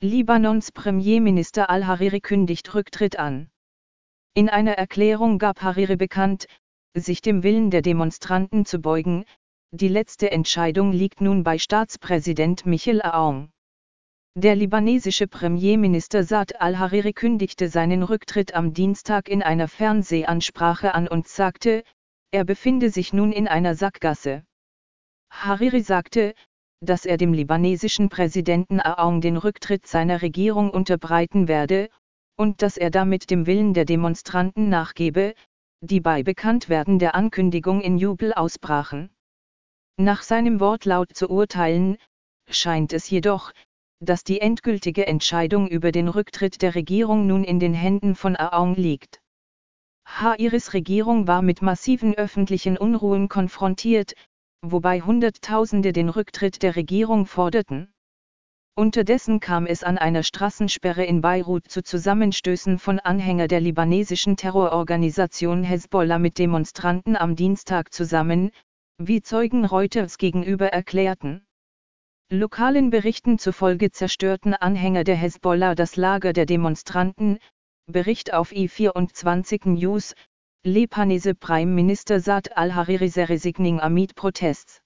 Libanons Premierminister al-Hariri kündigt Rücktritt an. In einer Erklärung gab Hariri bekannt, sich dem Willen der Demonstranten zu beugen. Die letzte Entscheidung liegt nun bei Staatspräsident Michel Aoun. Der libanesische Premierminister Saad al-Hariri kündigte seinen Rücktritt am Dienstag in einer Fernsehansprache an und sagte, er befinde sich nun in einer Sackgasse. Hariri sagte, dass er dem libanesischen Präsidenten Aoun den Rücktritt seiner Regierung unterbreiten werde, und dass er damit dem Willen der Demonstranten nachgebe, die bei Bekanntwerden der Ankündigung in Jubel ausbrachen. Nach seinem Wortlaut zu urteilen, scheint es jedoch, dass die endgültige Entscheidung über den Rücktritt der Regierung nun in den Händen von Aoun liegt. Hariris Regierung war mit massiven öffentlichen Unruhen konfrontiert, wobei Hunderttausende den Rücktritt der Regierung forderten. Unterdessen kam es an einer Straßensperre in Beirut zu Zusammenstößen von Anhängern der libanesischen Terrororganisation Hezbollah mit Demonstranten am Dienstag zusammen, wie Zeugen Reuters gegenüber erklärten. Lokalen Berichten zufolge zerstörten Anhänger der Hezbollah das Lager der Demonstranten, Bericht auf i24 News. Libanese Prime Minister Saad al-Hariri resigning amid protests.